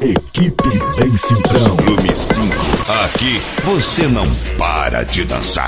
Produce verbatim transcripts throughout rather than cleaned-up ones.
Equipe Bem Simprão. Volume cinco. Aqui você não para de dançar.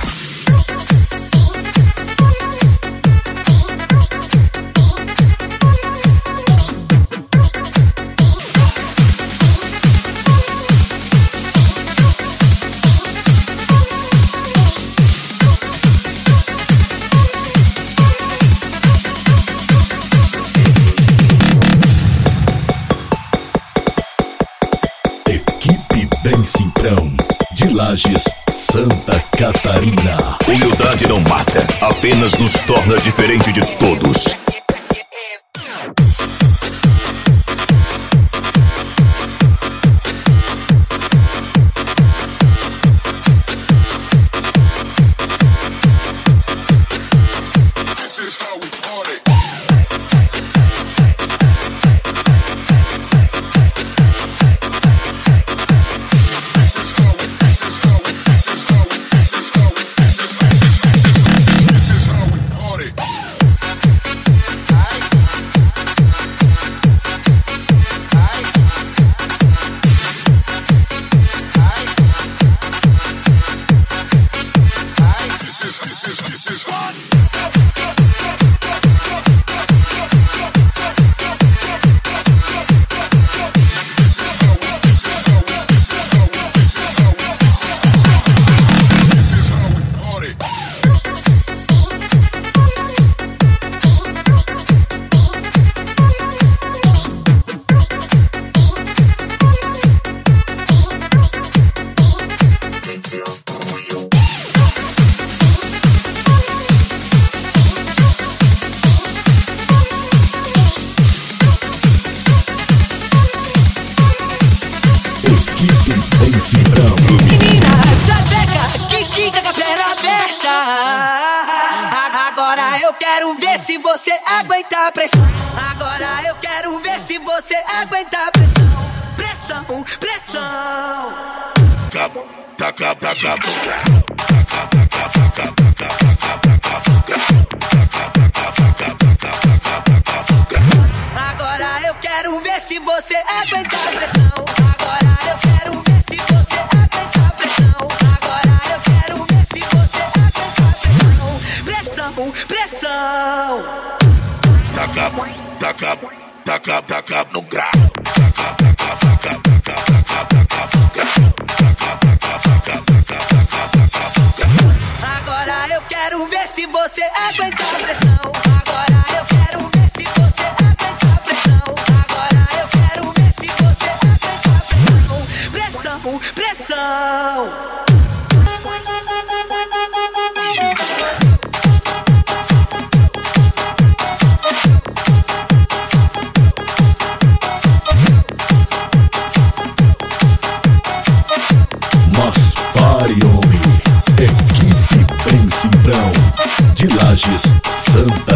Bem Simprão, de Lages, Santa Catarina. Humildade não mata, apenas nos torna diferente de todos. Bem Simprão. Menina, sapeca, que fica com a perna aberta. Agora eu quero ver se você aguenta a pressão. Agora eu quero ver se você aguenta a pressão. Pressão, pressão. Taca, taca, taca. Agora eu quero ver se você aguenta a pressão. Agora eu quero ver se você aguenta a pressão. Agora eu quero ver se você aguenta a pressão. Pressão, pressão. Taca, taca, taca, taca no grau. Taca, taca, taca, taca, taca, agora eu quero ver se você aguenta a pressão. Agora eu quero ver se você aguenta a pressão. Agora eu quero ver se você aguenta a pressão. Pressão, pressão. Mas pare, homem. Equipe Bem Simprão, de Lages, Santa